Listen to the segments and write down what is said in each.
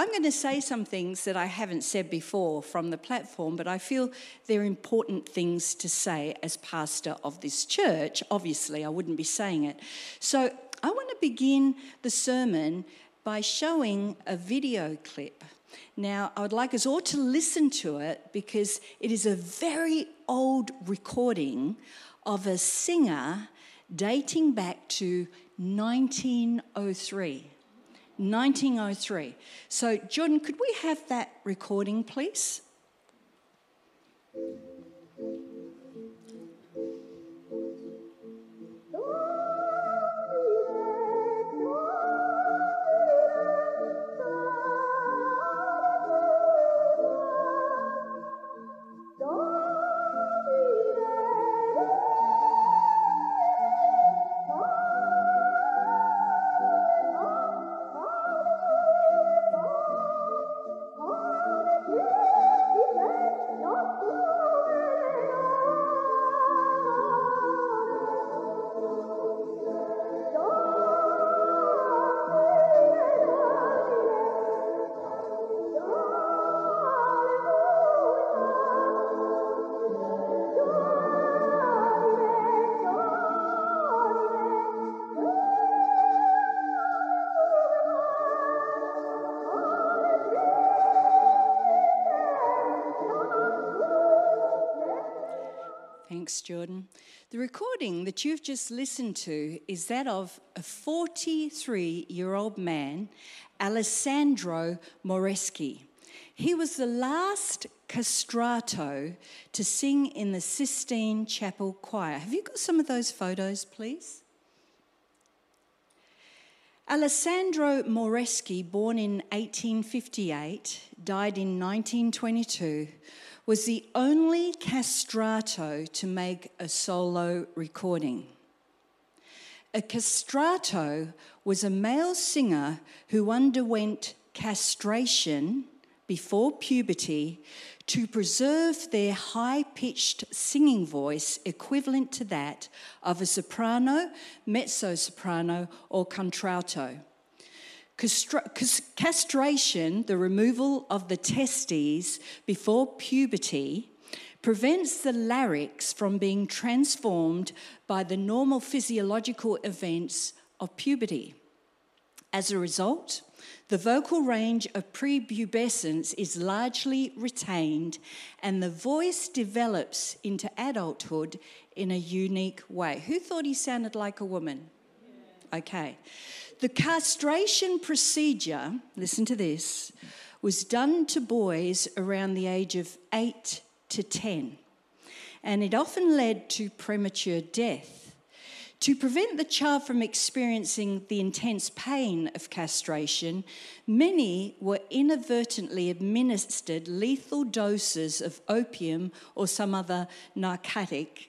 I'm going to say some things that I haven't said before from the platform, but I feel they're important things to say as pastor of this church. Obviously, I wouldn't be saying it. So I want to begin the sermon by showing a video clip. Now, I would like us all to listen to it because it is a very old recording of a singer dating back to 1903. 1903. So, Jordan, could we have that recording, please? Thanks, Jordan. The recording that you've just listened to is that of a 43-year-old man, Alessandro Moreschi. He was the last castrato to sing in the Sistine Chapel Choir. Have you got some of those photos, please? Alessandro Moreschi, born in 1858, died in 1922, was the only castrato to make a solo recording. A castrato was a male singer who underwent castration before puberty to preserve their high-pitched singing voice equivalent to that of a soprano, mezzo-soprano, or contralto. Castration, the removal of the testes before puberty, prevents the larynx from being transformed by the normal physiological events of puberty. As a result, the vocal range of prepubescence is largely retained and the voice develops into adulthood in a unique way. Who thought he sounded like a woman? Okay. The castration procedure, listen to this, was done to boys around the age of 8 to 10, and it often led to premature death. To prevent the child from experiencing the intense pain of castration, many were inadvertently administered lethal doses of opium or some other narcotic,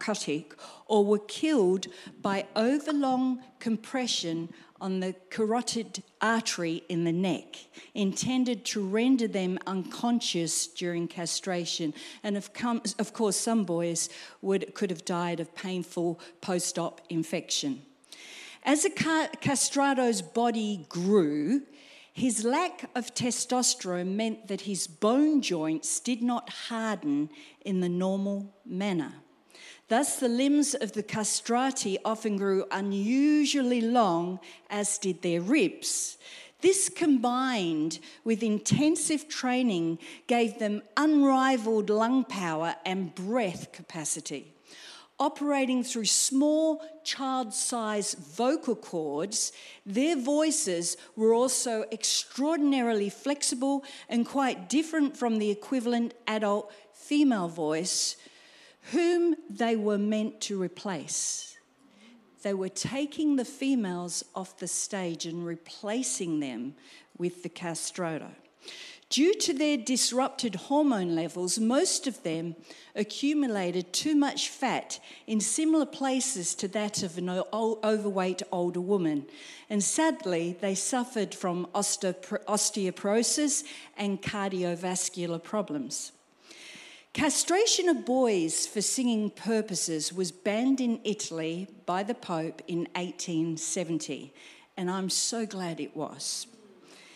or were killed by overlong compression on the carotid artery in the neck, intended to render them unconscious during castration. And of course, some boys could have died of painful post-op infection. As a castrato's body grew, his lack of testosterone meant that his bone joints did not harden in the normal manner. Thus, the limbs of the castrati often grew unusually long, as did their ribs. This, combined with intensive training, gave them unrivaled lung power and breath capacity. Operating through small child-sized vocal cords, their voices were also extraordinarily flexible and quite different from the equivalent adult female voice, whom they were meant to replace. They were taking the females off the stage and replacing them with the castrato. Due to their disrupted hormone levels, most of them accumulated too much fat in similar places to that of an overweight older woman. And sadly, they suffered from osteoporosis and cardiovascular problems. Castration of boys for singing purposes was banned in Italy by the Pope in 1870, and I'm so glad it was.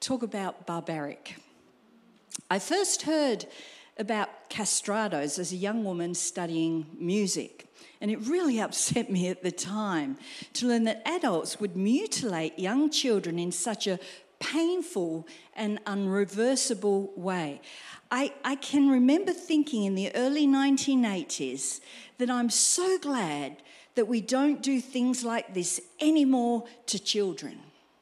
talk about barbaric. I first heard about castrados as a young woman studying music, and it really upset me at the time to learn that adults would mutilate young children in such a painful and unreversible way. I can remember thinking in the early 1980s that I'm so glad that we don't do things like this anymore to children.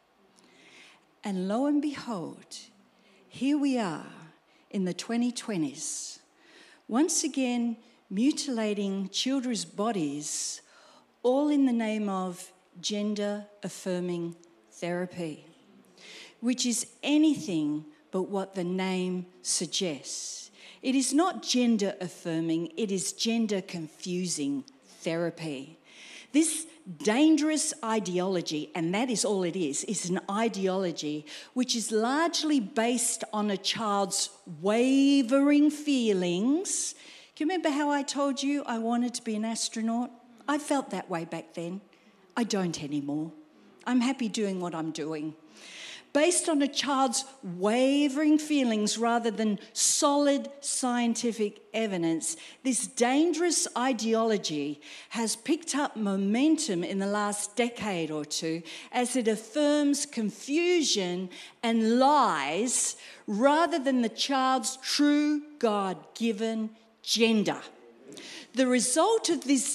And lo and behold, here we are in the 2020s, once again mutilating children's bodies, all in the name of gender-affirming therapy, which is anything but what the name suggests. It is not gender-affirming, it is gender-confusing therapy. This dangerous ideology, and that is all it is an ideology which is largely based on a child's wavering feelings. Do you remember how I told you I wanted to be an astronaut? I felt that way back then. I don't anymore. I'm happy doing what I'm doing. Based on a child's wavering feelings rather than solid scientific evidence, this dangerous ideology has picked up momentum in the last decade or two as it affirms confusion and lies rather than the child's true God-given gender. The result of this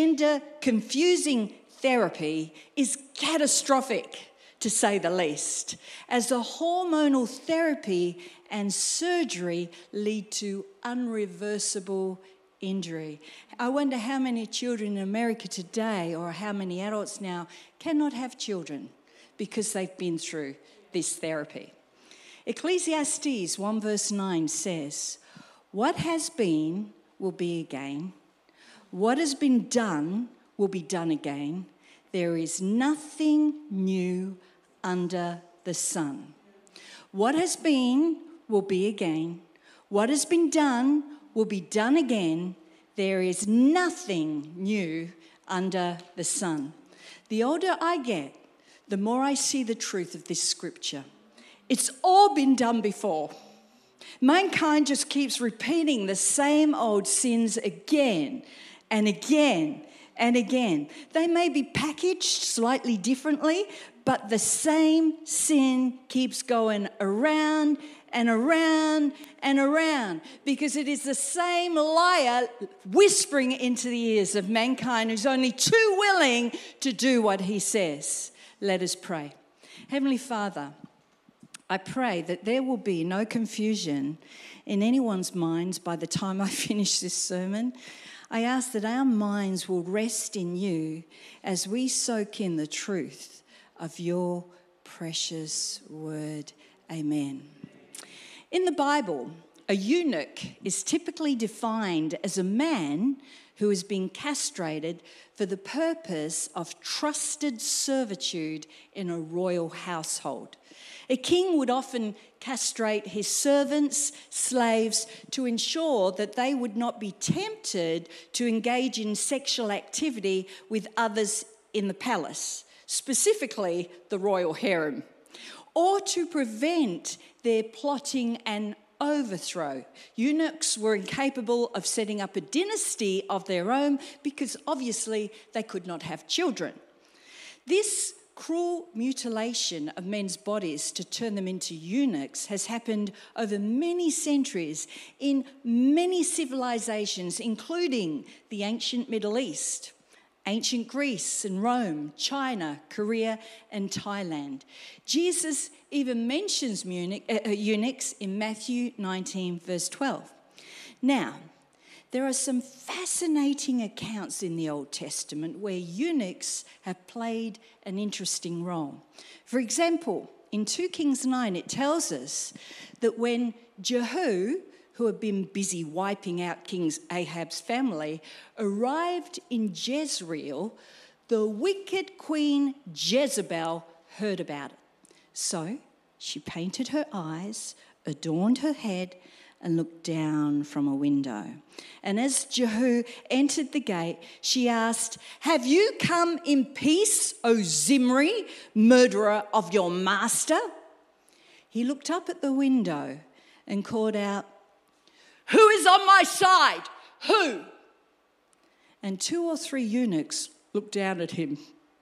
gender-confusing therapy is catastrophic, to say the least, as the hormonal therapy and surgery lead to unreversible injury. I wonder how many children in America today, or how many adults now, cannot have children because they've been through this therapy. Ecclesiastes 1 verse 9 says, "What has been will be again. What has been done will be done again. There is nothing new under the sun." What has been will be again. What has been done will be done again. There is nothing new under the sun. The older I get, the more I see the truth of this scripture. It's all been done before. Mankind just keeps repeating the same old sins again and again and again. They may be packaged slightly differently, but the same sin keeps going around and around and around because it is the same liar whispering into the ears of mankind who's only too willing to do what he says. Let us pray. Heavenly Father, I pray that there will be no confusion in anyone's minds by the time I finish this sermon. I ask that our minds will rest in you as we soak in the truth of your precious word. Amen. In the Bible, a eunuch is typically defined as a man who has been castrated for the purpose of trusted servitude in a royal household. A king would often castrate his servants, slaves, to ensure that they would not be tempted to engage in sexual activity with others in the palace, specifically the royal harem, or to prevent their plotting and overthrow. Eunuchs were incapable of setting up a dynasty of their own because obviously they could not have children. This cruel mutilation of men's bodies to turn them into eunuchs has happened over many centuries in many civilizations, including the ancient Middle East, ancient Greece and Rome, China, Korea, and Thailand. Jesus even mentions eunuchs in Matthew 19, verse 12. Now, there are some fascinating accounts in the Old Testament where eunuchs have played an interesting role. For example, in 2 Kings 9, it tells us that when Jehu, who had been busy wiping out King Ahab's family, arrived in Jezreel, the wicked queen Jezebel heard about it. So she painted her eyes, adorned her head, and looked down from a window. And as Jehu entered the gate, she asked, "Have you come in peace, O Zimri, murderer of your master?" he looked up at the window and called out, "Who is on my side? Who?" And 2 or 3 eunuchs looked down at him.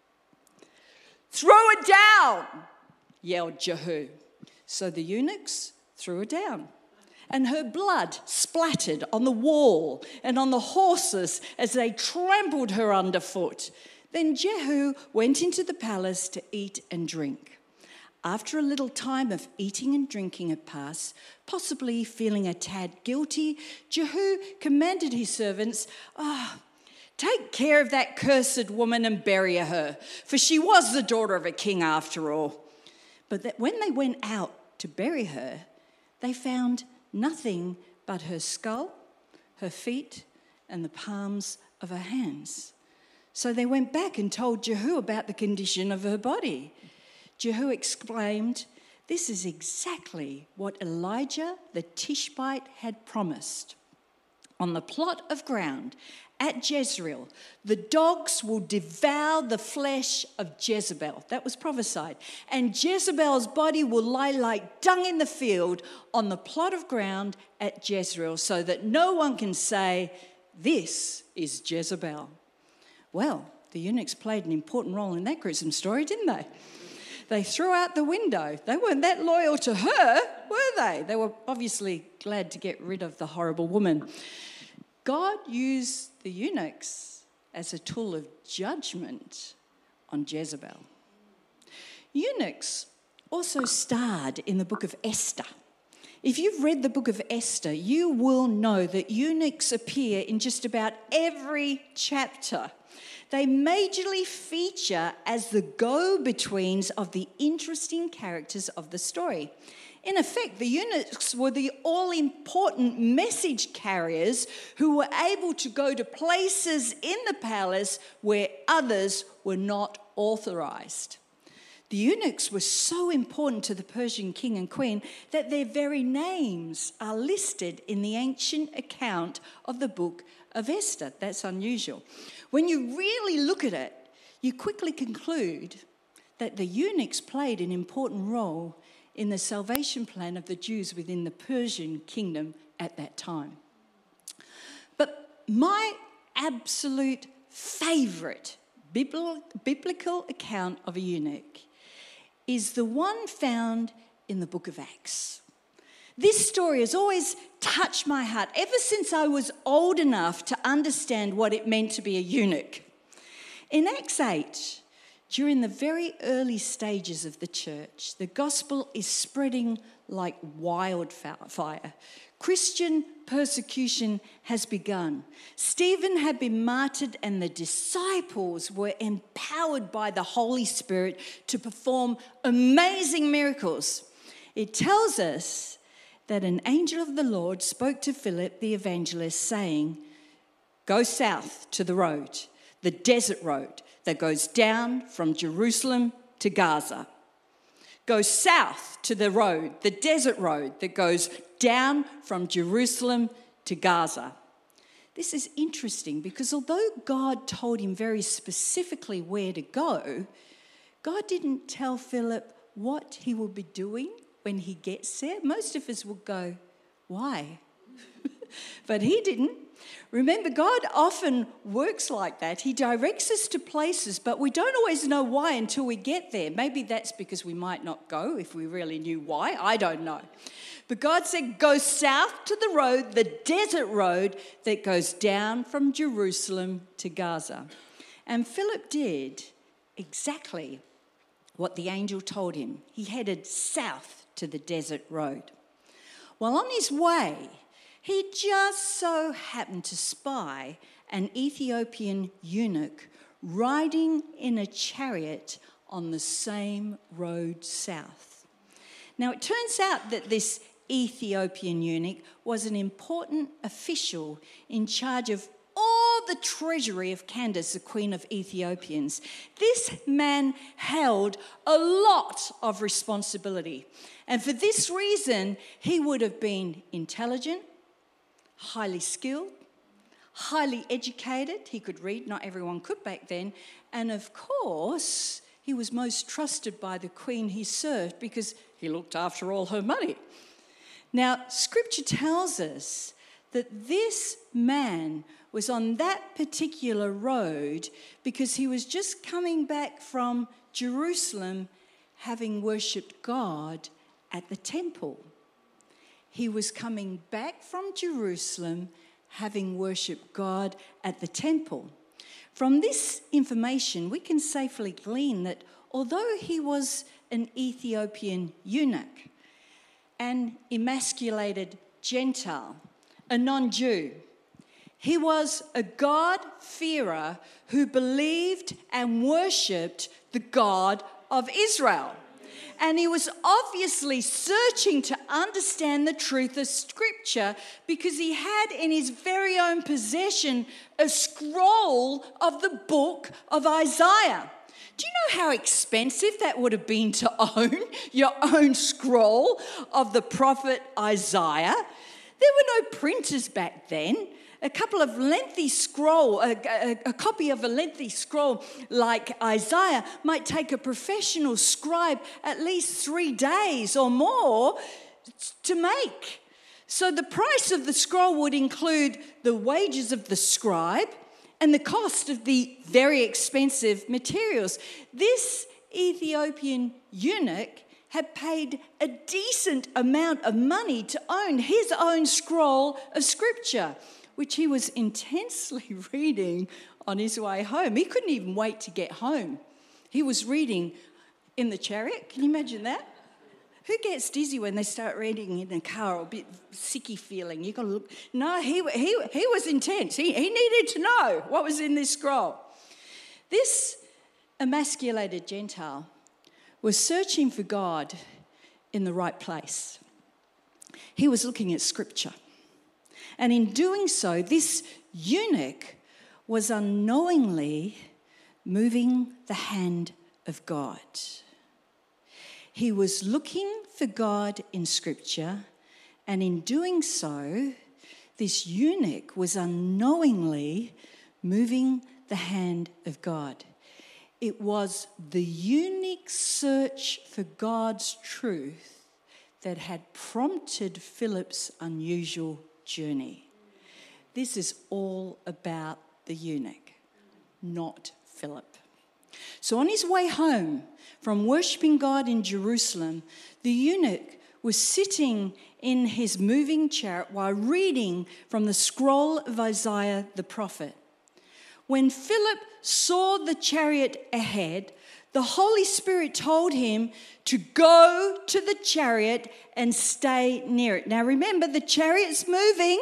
"Throw it down," yelled Jehu. So the eunuchs threw her down, and her blood splattered on the wall and on the horses as they trampled her underfoot. Then Jehu went into the palace to eat and drink. After a little time of eating and drinking had passed, possibly feeling a tad guilty, Jehu commanded his servants, "Take care of that cursed woman and bury her, for she was the daughter of a king after all." But when they went out to bury her, they found nothing but her skull, her feet, and the palms of her hands. So they went back and told Jehu about the condition of her body. Jehu exclaimed, "This is exactly what Elijah the Tishbite had promised. On the plot of ground at Jezreel, the dogs will devour the flesh of Jezebel." That was prophesied. "And Jezebel's body will lie like dung in the field on the plot of ground at Jezreel, so that no one can say, 'This is Jezebel.'" Well, the eunuchs played an important role in that gruesome story, didn't they? They threw out the window. They weren't that loyal to her, were they? They were obviously glad to get rid of the horrible woman. God used the eunuchs as a tool of judgment on Jezebel. Eunuchs also starred in the book of Esther. If you've read the book of Esther, you will know that eunuchs appear in just about every chapter. They majorly feature as the go-betweens of the interesting characters of the story. In effect, the eunuchs were the all-important message carriers who were able to go to places in the palace where others were not authorized. The eunuchs were so important to the Persian king and queen that their very names are listed in the ancient account of the book of Esther. That's unusual. When you really look at it, you quickly conclude that the eunuchs played an important role in the salvation plan of the Jews within the Persian kingdom at that time. But my absolute favourite biblical account of a eunuch is the one found in the book of Acts. This story has always touched my heart ever since I was old enough to understand what it meant to be a eunuch. In Acts 8, during the very early stages of the church, the gospel is spreading like wildfire. Christian persecution has begun. Stephen had been martyred, and the disciples were empowered by the Holy Spirit to perform amazing miracles. It tells us that an angel of the Lord spoke to Philip the evangelist, saying, "Go south to the road, the desert road that goes down from Jerusalem to Gaza." Go south to the road, the desert road that goes down from Jerusalem to Gaza. This is interesting because although God told him very specifically where to go, God didn't tell Philip what he will be doing when he gets there. Most of us will go, "Why?" But he didn't. Remember, God often works like that. He directs us to places, but we don't always know why until we get there. Maybe that's because we might not go if we really knew why. I don't know. But God said, "Go south to the road, the desert road that goes down from Jerusalem to Gaza." And Philip did exactly what the angel told him. He headed south to the desert road. While on his way, he just so happened to spy an Ethiopian eunuch riding in a chariot on the same road south. Now, it turns out that this Ethiopian eunuch was an important official in charge of all the treasury of Candace, the queen of Ethiopians. This man held a lot of responsibility. And for this reason, he would have been intelligent, highly skilled, highly educated. He could read, not everyone could back then. And of course, he was most trusted by the queen he served because he looked after all her money. Now, Scripture tells us that this man was on that particular road because he was just coming back from Jerusalem having worshipped God at the temple. He was coming back from Jerusalem having worshipped God at the temple. From this information, we can safely glean that although he was an Ethiopian eunuch, an emasculated Gentile, a non-Jew, he was a God-fearer who believed and worshipped the God of Israel. And he was obviously searching to understand the truth of Scripture because he had in his very own possession a scroll of the book of Isaiah. Do you know how expensive that would have been to own your own scroll of the prophet Isaiah? There were no printers back then. A copy of a lengthy scroll like Isaiah might take a professional scribe at least 3 days or more to make. So the price of the scroll would include the wages of the scribe and the cost of the very expensive materials. This Ethiopian eunuch had paid a decent amount of money to own his own scroll of Scripture, which he was intensely reading on his way home. He couldn't even wait to get home. He was reading in the chariot. Can you imagine that? Who gets dizzy when they start reading in a car or a bit sicky feeling? You got to look. No, he was intense. He needed to know what was in this scroll. This emasculated Gentile was searching for God in the right place. He was looking at Scripture. And in doing so, this eunuch was unknowingly moving the hand of God. He was looking for God in Scripture, and in doing so, this eunuch was unknowingly moving the hand of God. It was the unique search for God's truth that had prompted Philip's unusual journey. This is all about the eunuch, not Philip. So on his way home from worshipping God in Jerusalem, the eunuch was sitting in his moving chariot while reading from the scroll of Isaiah the prophet. When Philip saw the chariot ahead, the Holy Spirit told him to go to the chariot and stay near it. Now remember, the chariot's moving.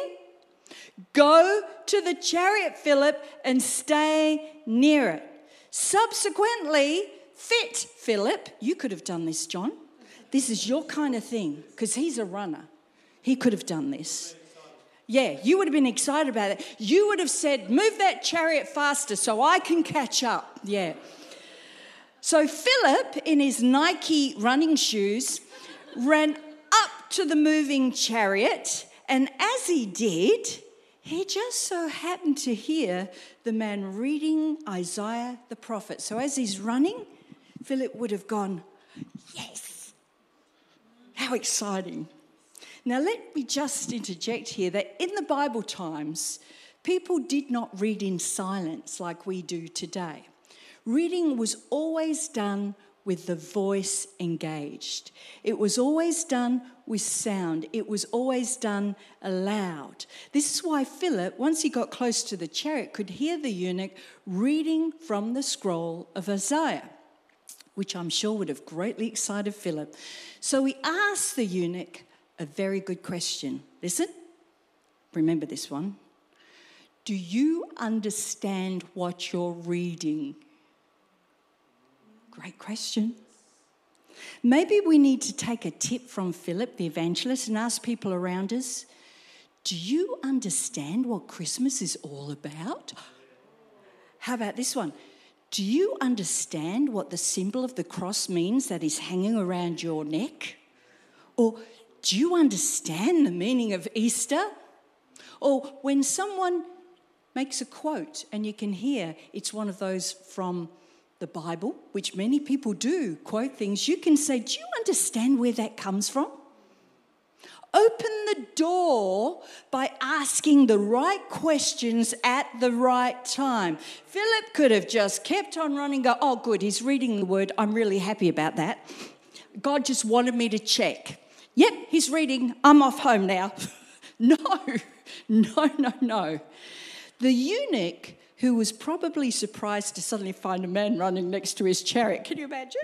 Go to the chariot, Philip, and stay near it. Subsequently, fit Philip. You could have done this, John. This is your kind of thing, because he's a runner. He could have done this. Yeah, you would have been excited about it. You would have said, move that chariot faster so I can catch up. Yeah. So Philip, in his Nike running shoes, ran up to the moving chariot, and as he did, he just so happened to hear the man reading Isaiah the prophet. So as he's running, Philip would have gone, yes, how exciting. Now let me just interject here that in the Bible times, people did not read in silence like we do today. Reading was always done with the voice engaged. It was always done with sound. It was always done aloud. This is why Philip, once he got close to the chariot, could hear the eunuch reading from the scroll of Isaiah, which I'm sure would have greatly excited Philip. So he asked the eunuch a very good question. Listen, remember this one. Do you understand what you're reading? Great question. Maybe we need to take a tip from Philip, the evangelist, and ask people around us, do you understand what Christmas is all about? How about this one? Do you understand what the symbol of the cross means that is hanging around your neck? Or do you understand the meaning of Easter? Or when someone makes a quote and you can hear it's one of those from the the Bible, which many people do quote things, you can say, do you understand where that comes from? Open the door by asking the right questions at the right time. Philip could have just kept on running, go, oh, good, he's reading the word. I'm really happy about that. God just wanted me to check. Yep, he's reading. I'm off home now. No. The eunuch, who was probably surprised to suddenly find a man running next to his chariot. Can you imagine?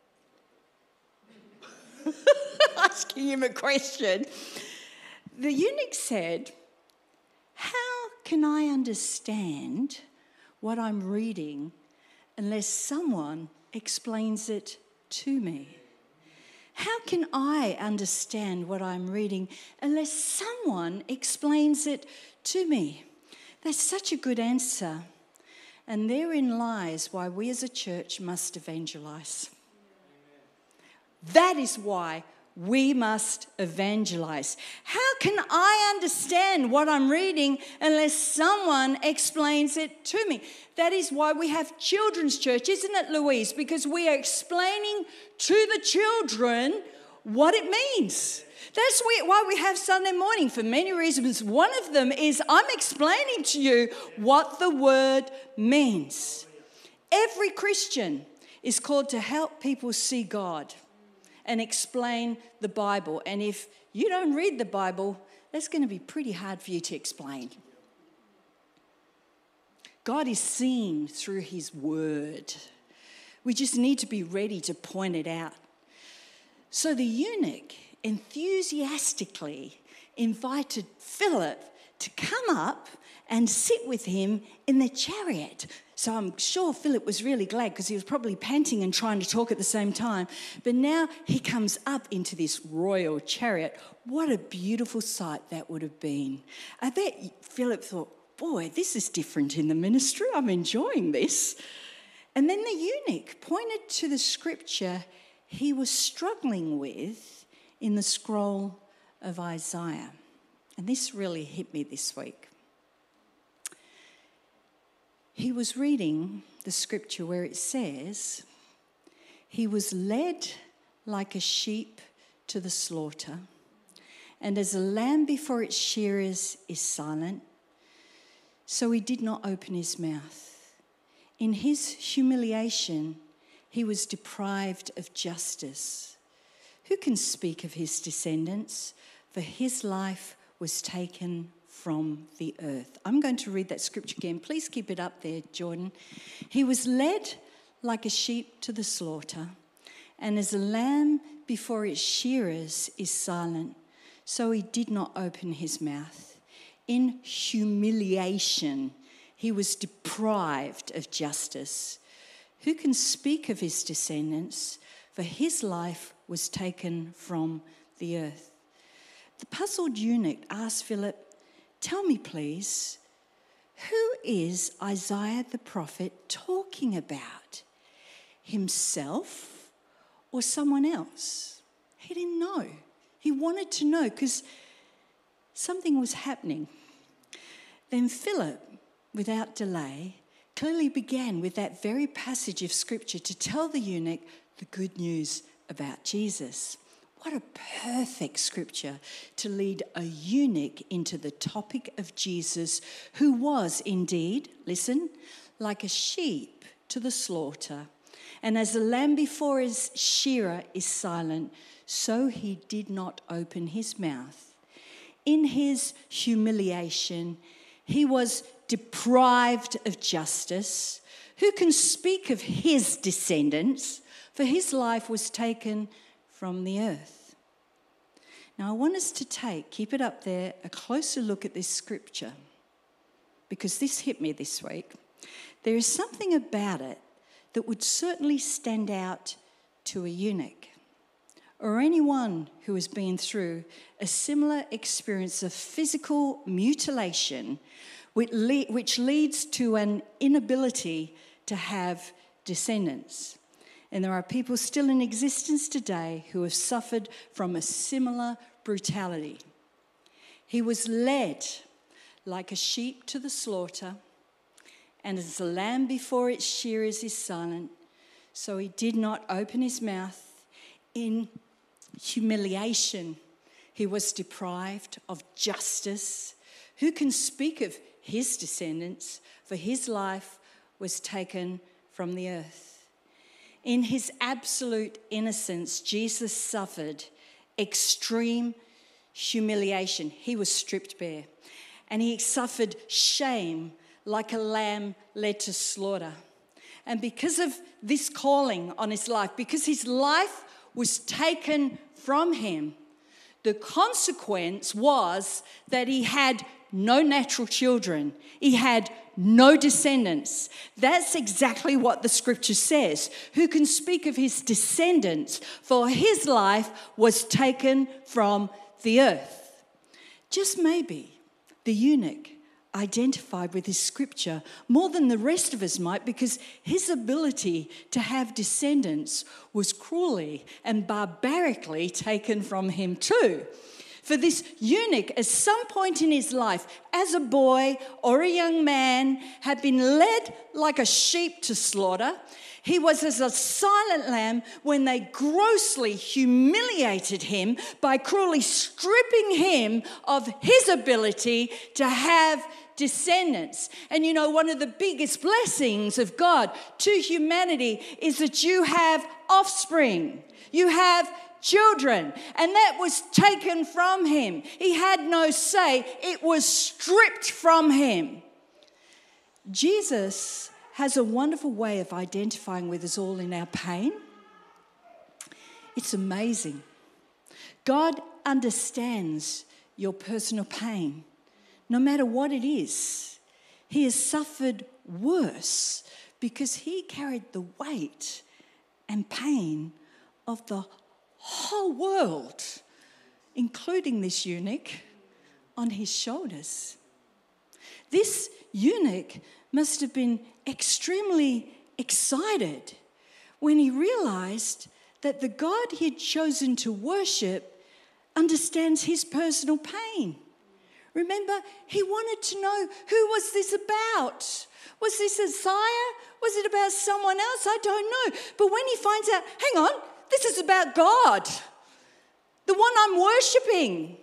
Asking him a question. The eunuch said, how can I understand what I'm reading unless someone explains it to me? How can I understand what I'm reading unless someone explains it to me? That's such a good answer. And therein lies why we as a church must evangelize. That is why we must evangelize. How can I understand what I'm reading unless someone explains it to me? That is why we have children's church, isn't it, Louise? Because we are explaining to the children what it means. That's why we have Sunday morning for many reasons. One of them is I'm explaining to you what the word means. Every Christian is called to help people see God and explain the Bible. And if you don't read the Bible, that's going to be pretty hard for you to explain. God is seen through his word. We just need to be ready to point it out. So the eunuch enthusiastically invited Philip to come up and sit with him in the chariot. So I'm sure Philip was really glad because he was probably panting and trying to talk at the same time. But now he comes up into this royal chariot. What a beautiful sight that would have been. I bet Philip thought, boy, this is different in the ministry. I'm enjoying this. And then the eunuch pointed to the scripture he was struggling with in the scroll of Isaiah. And this really hit me this week. He was reading the scripture where it says, he was led like a sheep to the slaughter, and as a lamb before its shearers is silent, so he did not open his mouth. In his humiliation, he was deprived of justice. Who can speak of his descendants? For his life was taken from the earth. I'm going to read that scripture again. Please keep it up there, Jordan. He was led like a sheep to the slaughter, and as a lamb before its shearers is silent, so he did not open his mouth. In humiliation, he was deprived of justice. Who can speak of his descendants? For his life was taken from the earth. The puzzled eunuch asked Philip, tell me, please, who is Isaiah the prophet talking about? Himself or someone else? He didn't know. He wanted to know because something was happening. Then Philip, without delay, clearly began with that very passage of scripture to tell the eunuch the good news about Jesus. What a perfect scripture to lead a eunuch into the topic of Jesus, who was indeed, listen, like a sheep to the slaughter. And as a lamb before his shearer is silent, so he did not open his mouth. In his humiliation, he was deprived of justice. Who can speak of his descendants? For his life was taken from the earth. Now I want us to keep it up there, a closer look at this scripture, because this hit me this week. There is something about it that would certainly stand out to a eunuch or anyone who has been through a similar experience of physical mutilation, which leads to an inability to have descendants. And there are people still in existence today who have suffered from a similar brutality. He was led like a sheep to the slaughter, and as a lamb before its shearers is silent, So he did not open his mouth. In humiliation, he was deprived of justice. Who can speak of his descendants? For his life was taken from the earth. In his absolute innocence, Jesus suffered extreme humiliation. He was stripped bare. And he suffered shame like a lamb led to slaughter. And because of this calling on his life, because his life was taken from him, the consequence was that he had no natural children. He had no descendants. That's exactly what the scripture says. Who can speak of his descendants? For his life was taken from the earth. Just maybe the eunuch identified with his scripture more than the rest of us might, because his ability to have descendants was cruelly and barbarically taken from him too. For this eunuch, at some point in his life, as a boy or a young man, had been led like a sheep to slaughter. He was as a silent lamb when they grossly humiliated him by cruelly stripping him of his ability to have descendants. And you know, one of the biggest blessings of God to humanity is that you have offspring. You have children, and that was taken from him. He had no say. It was stripped from him. Jesus has a wonderful way of identifying with us all in our pain. It's amazing. God understands your personal pain, no matter what it is. He has suffered worse because he carried the weight and pain of the whole world, including this eunuch, on his shoulders. This eunuch must have been extremely excited when he realized that the God he had chosen to worship understands his personal pain. Remember, he wanted to know, who was this about? Was this Isaiah? Was it about someone else? I don't know. But when he finds out, hang on, this is about God, the one I'm worshiping.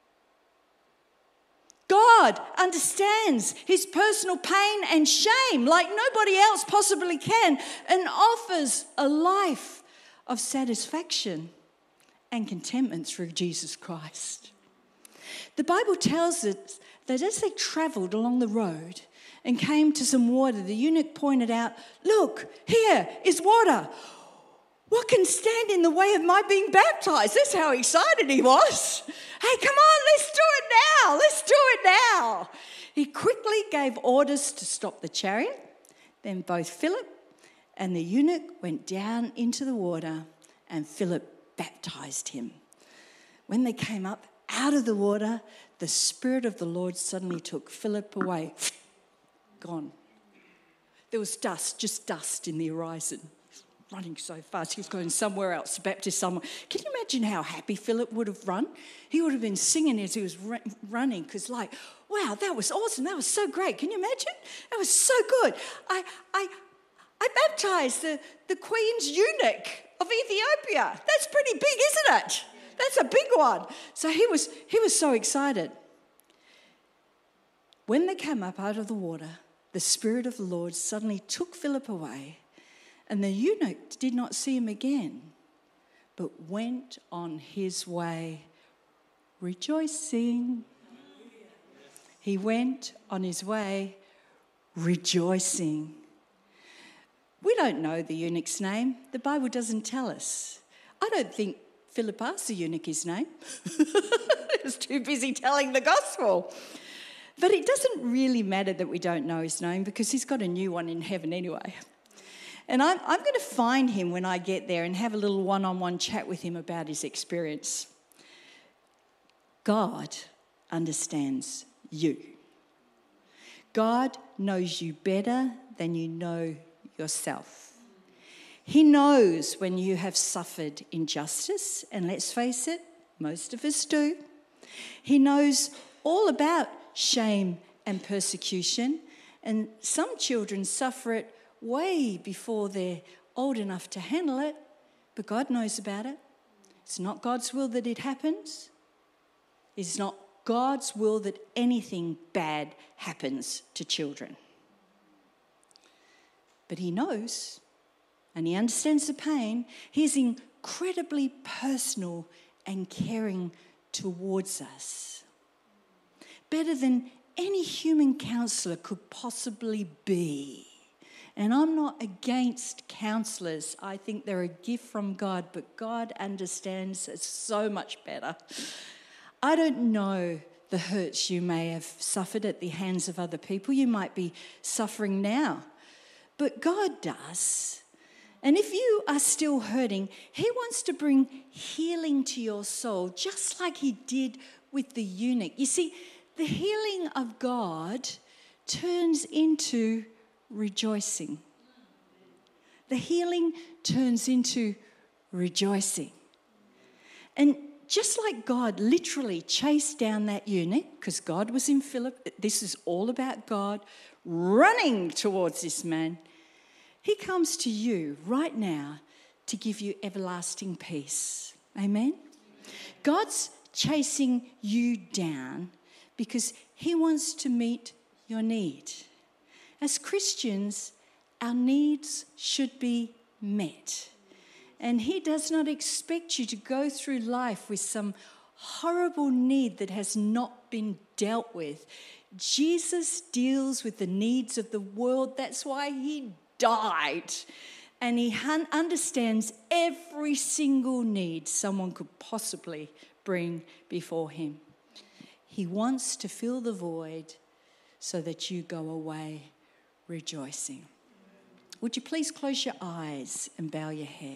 God understands his personal pain and shame like nobody else possibly can, and offers a life of satisfaction and contentment through Jesus Christ. The Bible tells us that as they travelled along the road and came to some water, the eunuch pointed out, "Look, here is water. What can stand in the way of my being baptized?" That's how excited he was. Hey, come on, let's do it now. Let's do it now. He quickly gave orders to stop the chariot. Then both Philip and the eunuch went down into the water, and Philip baptized him. When they came up out of the water, the Spirit of the Lord suddenly took Philip away. Gone. There was dust, just dust in the horizon. Running so fast, he was going somewhere else, baptized somewhere. Can you imagine how happy Philip would have run? He would have been singing as he was running, because wow, that was awesome, that was so great. Can you imagine? That was so good. I baptized the Queen's eunuch of Ethiopia. That's pretty big, isn't it? That's a big one. So he was so excited. When they came up out of the water, the Spirit of the Lord suddenly took Philip away, and the eunuch did not see him again, but went on his way rejoicing. He went on his way rejoicing. We don't know the eunuch's name. The Bible doesn't tell us. I don't think Philip asked the eunuch his name. He was too busy telling the gospel. But it doesn't really matter that we don't know his name, because he's got a new one in heaven anyway. And I'm going to find him when I get there and have a little one-on-one chat with him about his experience. God understands you. God knows you better than you know yourself. He knows when you have suffered injustice, and let's face it, most of us do. He knows all about shame and persecution, and some children suffer it way before they're old enough to handle it, but God knows about it. It's not God's will that it happens. It's not God's will that anything bad happens to children. But he knows, and he understands the pain. He's incredibly personal and caring towards us. Better than any human counsellor could possibly be. And I'm not against counsellors. I think they're a gift from God, but God understands it so much better. I don't know the hurts you may have suffered at the hands of other people. You might be suffering now, but God does. And if you are still hurting, he wants to bring healing to your soul, just like he did with the eunuch. You see, the healing of God turns into rejoicing. The healing turns into rejoicing. And just like God literally chased down that eunuch, because God was in Philip, this is all about God running towards this man. He comes to you right now to give you everlasting peace. Amen? God's chasing you down because he wants to meet your need. As Christians, our needs should be met. And he does not expect you to go through life with some horrible need that has not been dealt with. Jesus deals with the needs of the world. That's why he died. And he understands every single need someone could possibly bring before him. He wants to fill the void so that you go away rejoicing. Would you please close your eyes and bow your head?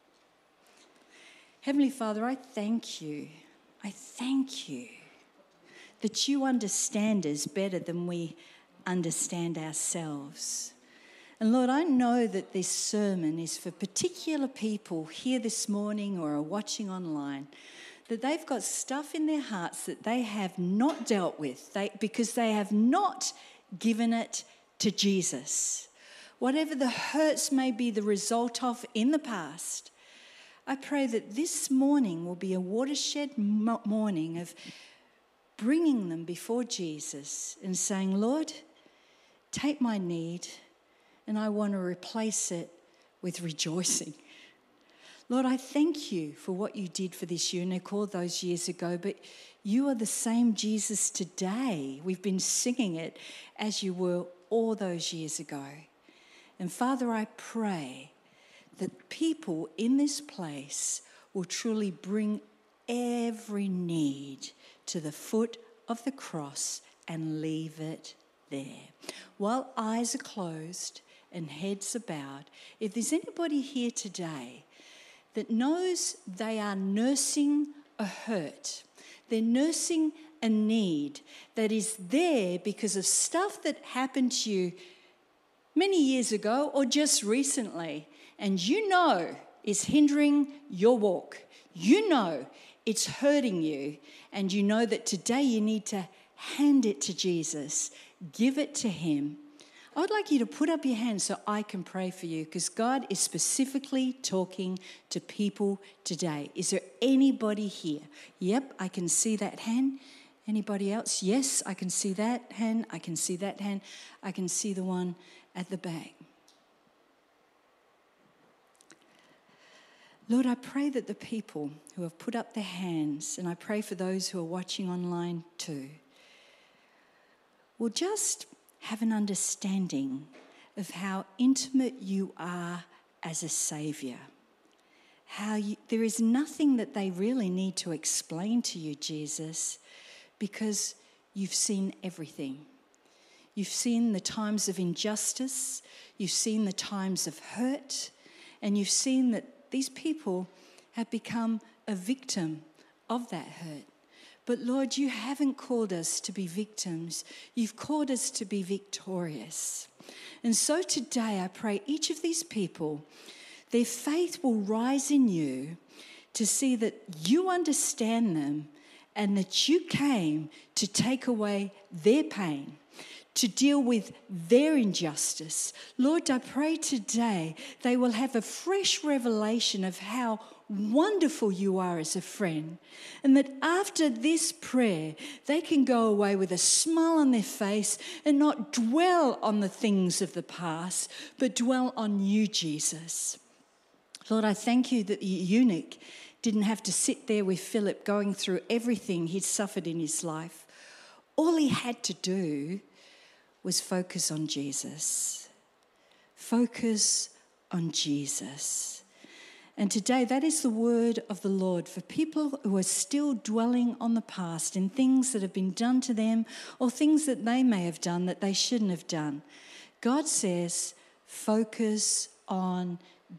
Heavenly Father, I thank you. I thank you that you understand us better than we understand ourselves. And Lord, I know that this sermon is for particular people here this morning or are watching online, that they've got stuff in their hearts that they have not dealt with because they have not given it to Jesus. Whatever the hurts may be the result of in the past, I pray that this morning will be a watershed morning of bringing them before Jesus and saying, Lord, take my need and I want to replace it with rejoicing. Lord, I thank you for what you did for this eunuch all those years ago, but you are the same Jesus today. We've been singing it as you were all those years ago. And Father, I pray that people in this place will truly bring every need to the foot of the cross and leave it there. While eyes are closed and heads are bowed, if there's anybody here today that knows they are nursing a hurt, they're nursing a need that is there because of stuff that happened to you many years ago or just recently, and you know is hindering your walk, you know it's hurting you, and you know that today you need to hand it to Jesus, give it to him. I would like you to put up your hand so I can pray for you, because God is specifically talking to people today. Is there anybody here? Yep, I can see that hand. Anybody else? Yes, I can see that hand. I can see that hand. I can see the one at the back. Lord, I pray that the people who have put up their hands, and I pray for those who are watching online too, will just have an understanding of how intimate you are as a saviour. There is nothing that they really need to explain to you, Jesus, because you've seen everything. You've seen the times of injustice, you've seen the times of hurt, and you've seen that these people have become a victim of that hurt. But Lord, you haven't called us to be victims. You've called us to be victorious. And so today I pray each of these people, their faith will rise in you to see that you understand them and that you came to take away their pain, to deal with their injustice. Lord, I pray today they will have a fresh revelation of how wonderful you are as a friend, and that after this prayer, they can go away with a smile on their face and not dwell on the things of the past, but dwell on you, Jesus. Lord, I thank you that the eunuch didn't have to sit there with Philip going through everything he'd suffered in his life. All he had to do was focus on Jesus. Focus on Jesus. And today, that is the word of the Lord for people who are still dwelling on the past in things that have been done to them or things that they may have done that they shouldn't have done. God says, focus on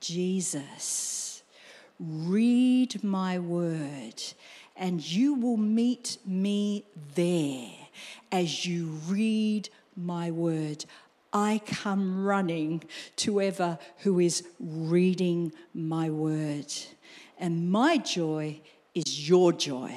Jesus. Read my word, and you will meet me there as you read my word. I come running to whoever who is reading my word, and my joy is your joy.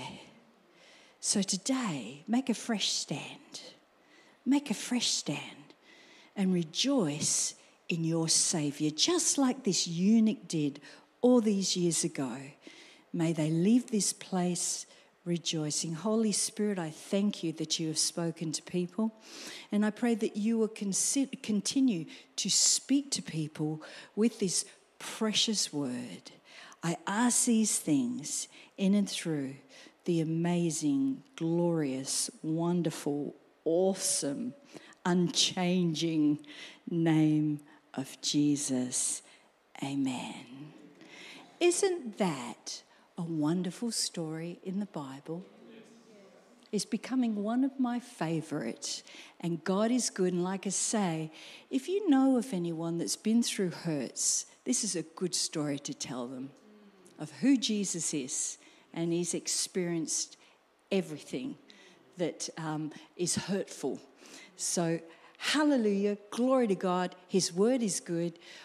So today, make a fresh stand. Make a fresh stand and rejoice in your Saviour, just like this eunuch did all these years ago. May they leave this place rejoicing. Holy Spirit, I thank you that you have spoken to people, and I pray that you will continue to speak to people with this precious word. I ask these things in and through the amazing, glorious, wonderful, awesome, unchanging name of Jesus. Amen. Isn't that a wonderful story in the Bible? It's becoming one of my favourites, and God is good. And like I say, if you know of anyone that's been through hurts, this is a good story to tell them of who Jesus is, and he's experienced everything that is hurtful. So hallelujah, glory to God, his word is good.